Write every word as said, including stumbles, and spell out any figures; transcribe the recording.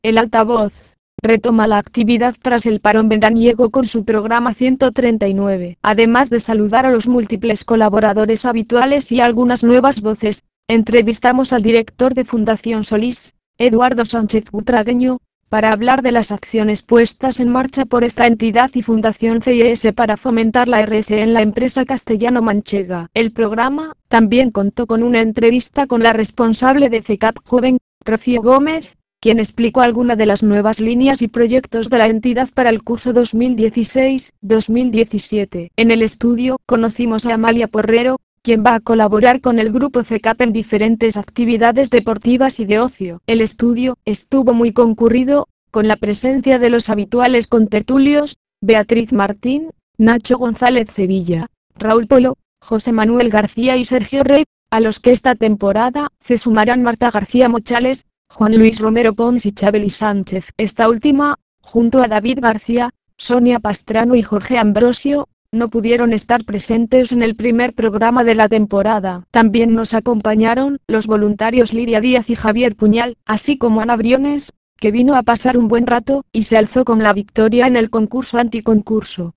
El Altavoz retoma la actividad tras el parón veraniego con su programa ciento treinta y nueve. Además de saludar a los múltiples colaboradores habituales y algunas nuevas voces, entrevistamos al director de Fundación Solís, Eduardo Sánchez Butragueño, para hablar de las acciones puestas en marcha por esta entidad y Fundación C I E S para fomentar la R S E en la empresa castellano-manchega. El programa también contó con una entrevista con la responsable de C E C A P Joven, Rocío Gómez, quien explicó algunas de las nuevas líneas y proyectos de la entidad para el curso dos mil dieciséis dos mil diecisiete. En el estudio conocimos a Amalia Porrero, quien va a colaborar con el grupo C E C A P en diferentes actividades deportivas y de ocio. El estudio estuvo muy concurrido, con la presencia de los habituales contertulios, Beatriz Martín, Nacho González Sevilla, Raúl Polo, José Manuel García y Sergio Rey, a los que esta temporada se sumarán Marta García Mochales, Juan Luis Romero Pons y Chabeli Sánchez. Esta última, junto a David García, Sonia Pastrano y Jorge Ambrosio, no pudieron estar presentes en el primer programa de la temporada. También nos acompañaron los voluntarios Lidia Díaz y Javier Puñal, así como Ana Briones, que vino a pasar un buen rato y se alzó con la victoria en el concurso anticoncurso.